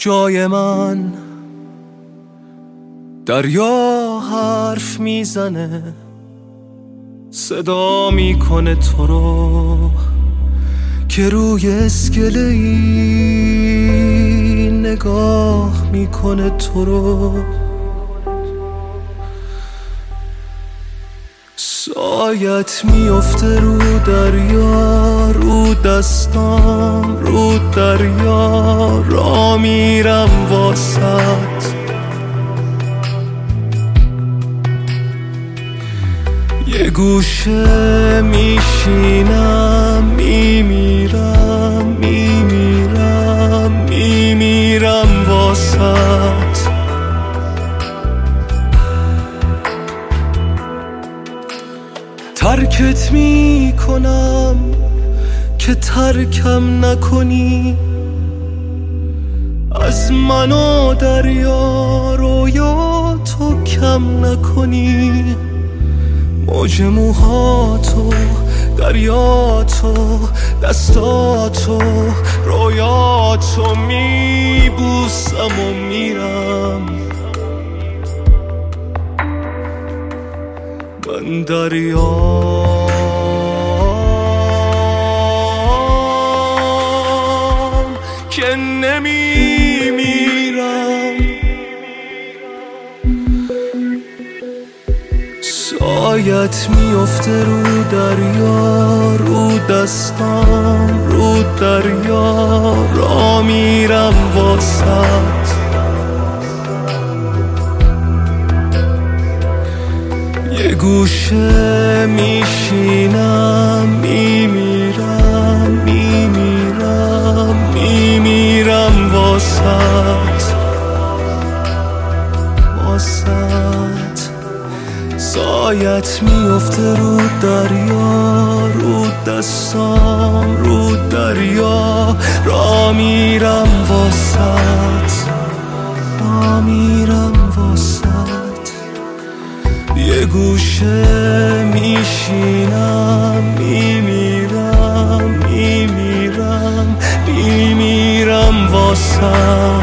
جای من دریا حرف میزنه، صدا میکنه تو رو که روی اسکله‌ای نگاه میکنه تو رو. سایت میفته رو دریا، رو دستام رو دریا، را میرم واسط. یه گوشه میشینم، میمیرم میمیرم میمیرم واسط. ترکت میکنم که ترکم نکنی، از من و دریا رویا تو کم نکنی. موج موهاتو، دریاتو، دستاتو، رویاتو میبوسم و میرم. من دریام که نمیمیرم. سایت میفته رو دریا، رو دستام رو دریا، را میرم واسط. یه گوشه میشینم، میمیرم میمیرم میمیرم واسط. سایت میفته رو دریا، رو دستام رو دریا، را میرم واسط، را میرم واسط. یه گوشه میشینم، میمیرم میمیرم میمیرم واسط.